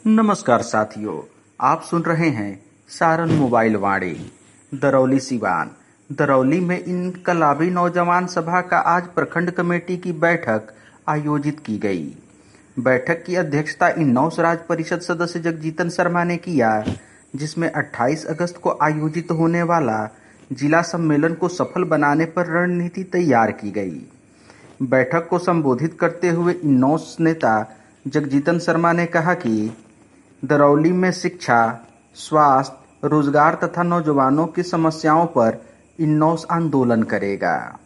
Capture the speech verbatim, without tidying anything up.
नमस्कार साथियों, आप सुन रहे हैं सारण मोबाइल वाणी। दरौली सिवान दरौली में इनकलाबी नौजवान सभा का आज प्रखंड कमेटी की बैठक आयोजित की गई। बैठक की अध्यक्षता इन्नौस स्वराज परिषद सदस्य जगजीतन शर्मा ने किया, जिसमें अट्ठाईस अगस्त को आयोजित होने वाला जिला सम्मेलन को सफल बनाने पर रणनीति तैयार की गई। बैठक को संबोधित करते हुए इन्नौस नेता जगजीतन शर्मा ने कहा कि दरौली में शिक्षा, स्वास्थ्य, रोजगार तथा नौजवानों की समस्याओं पर इन्नौस आंदोलन करेगा।